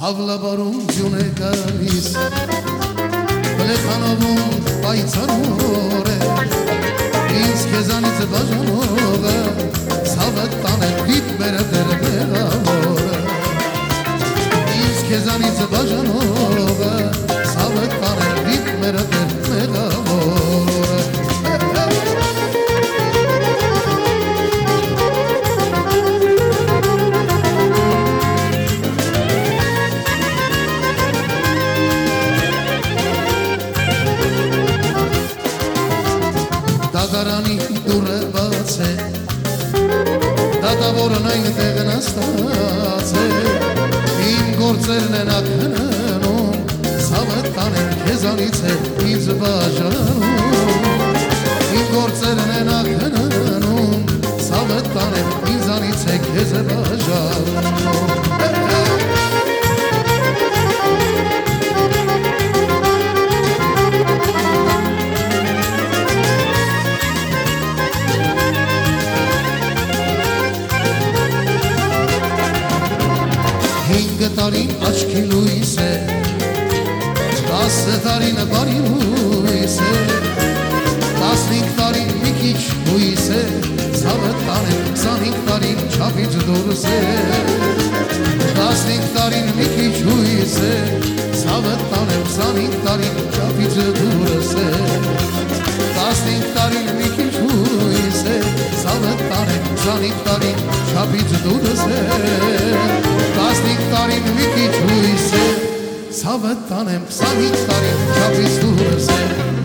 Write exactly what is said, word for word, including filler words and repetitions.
Հավլաբարում ջուն է գալիս Պլեքանովում պայցանոր է Ինձ կեզանից բաժանողը Սավը տանել վիտ մերը դեր մեղավոր է Ինձ կեզանից բաժանողը Սավը տանել վիտ մերը դեր մեղավոր է Դագարանի դուրը բաց է Դատավորն այնտեղ նստած է Իմ գործերն են ակնում Սավը տանեմ քեզանից է ինձ բաժանում Իմ գործերն են ակնում Սավը տանեմ ինձանից է քեզ բաժանում Հինգ տարին աչքի լույս է Տասը տարին բարի լույս է Տասնհինգ տարին մի քիչ լույս է Ցավը տանեմ քսանհինգ տարին չափից դուրս է Տասնհինգ տարին մի քիչ լույս է Ցավը տանեմ քսանհինգ տարին չափից դուրս է Տասնհինգ տարին մի քիչ լույս է Ցավը տանեմ քսանհինգ տարին չափից դուրս է Տասնհինգ տարին մի քիչ լույս է Ցավը տանեմ քսանհինգ տարին չափից դուրս է